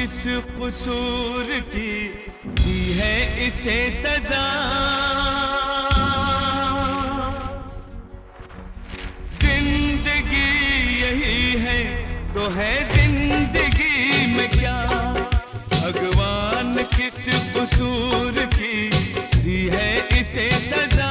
किस कसूर की दी है इसे सजा। जिंदगी यही है तो है जिंदगी में क्या, भगवान किस कसूर की दी है इसे सजा।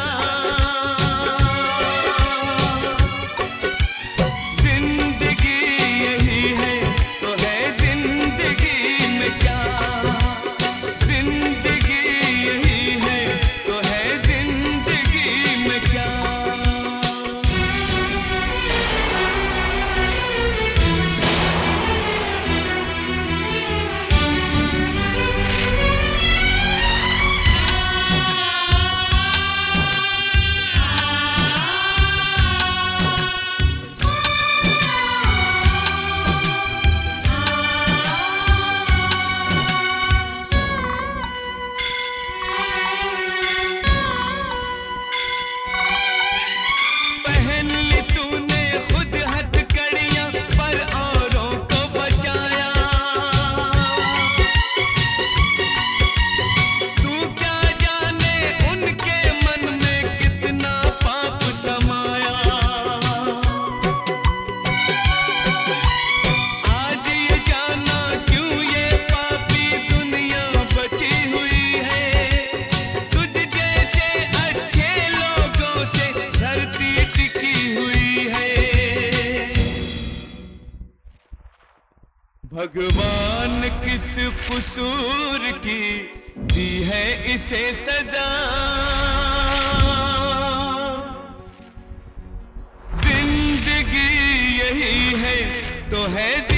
भगवान किस कसूर की दी है इसे सजा। जिंदगी यही है तो है